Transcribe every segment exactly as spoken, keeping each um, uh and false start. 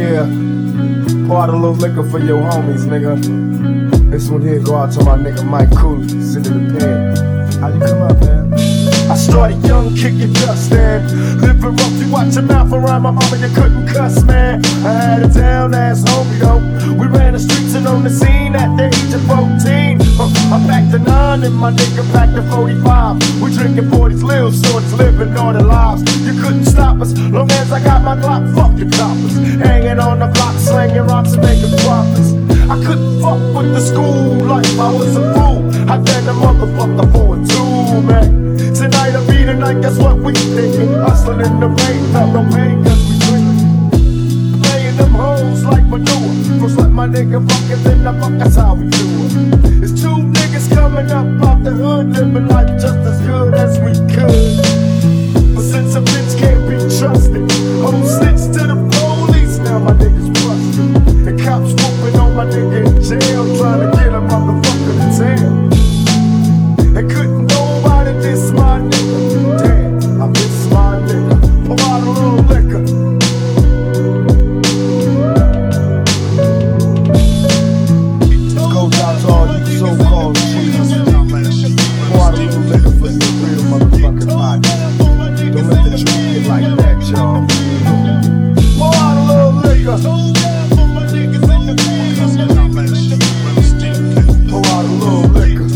Yeah, pour out a little liquor for your homies, nigga. This one here go out to my nigga Mike Cooley, sitting in the pen. How you come up, man? I started young, kicking dust, and living rough. You watch your mouth around my mama, you couldn't cuss, man. I had a down ass homie, though. We ran the streets and on the scene at the age of fourteen. Uh, I packed a nine and my nigga packed a forty-five. We drinking forties, little sorts, living all the lives. You couldn't stop us, long as I got my Glock. Fuck the coppers, hanging on the block, slanging rocks and making profits. I couldn't fuck with the school life, I was a fool. I done a motherfucker for a two, man. Tonight'll be the night, that's what we thinking. Hustling in the rain, felt no pain cause we drinking. Playing them hoes like manure. First let my nigga fuck it, then I fuck, that's how we do it. It's two niggas coming up out the hood, living life just as good as we could. But since a bitch can't be trusted, hoes snitch to the police, now my niggas busted. The cops whooping on my nigga in jail, trying to get a motherfucker to tell. They couldn't nobody diss my nigga. Damn, I miss my nigga. Pour out a little liquor. This goes out to all you so-called cheaters. Pour out a little liquor for your real motherfucking body. Don't let the truth get like that, y'all. Pour out a little liquor. Pour out a little liquor.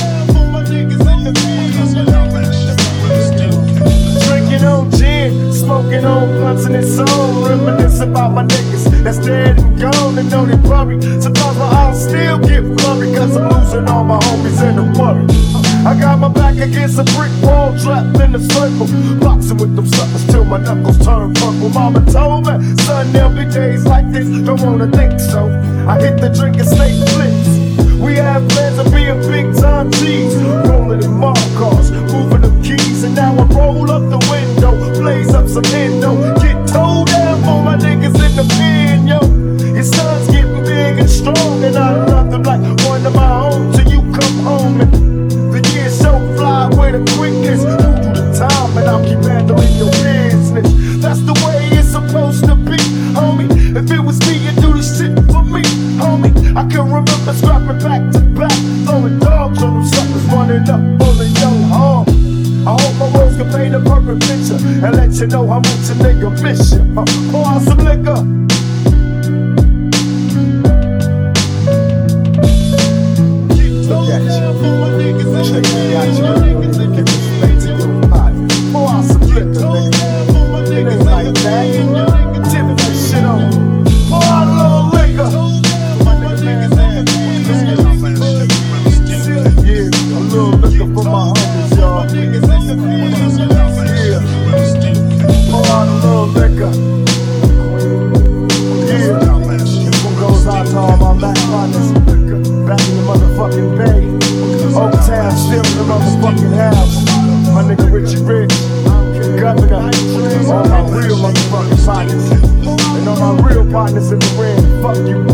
Drinking on gin, smoking on blunts and it's on. Reminisce about my niggas that's dead and gone and know they worry. Sometimes my eyes still get blurry cause I'm losing all my homies in the worry. I got my back against a brick wall, trapped in a circle, boxing with them suckers till my knuckles turn purple. Mama told me, son, there'll be days like this, don't wanna think so. I hit the drink and snake flicks. We have plans of being big time G's, rolling in mob cars, moving them keys, and now I roll up the window, blaze up some endo, get towed down for my niggas in the pen, yo. Your son's getting big and strong, and I love them like one of my own till you come home and so fly with the quickness. You do the time and I'll keep handling your business. That's the way it's supposed to be, homie. If it was me, you'd do the shit for me, homie. I can remember scrapping back to back, throwing dogs on them suckers, running up on the young arm. I hope my words can paint a perfect picture and let you know how much a nigga miss you. Uh, pour out some liquor. Check me out, you really give respect to your body. Pour out some liquor, nigga. It ain't like that. Tip that shit on. Pour out a little liquor. Yeah, a little liquor for my homies, y'all. Yeah. Pour out a little liquor. Yeah. This one goes out to all my Mac partners back in the motherfucking Bay. Oaktown, still in the motherfucking house. My nigga Richie Rich, Governor, all my real motherfucking partners. And all my real partners in the ring, fuck you.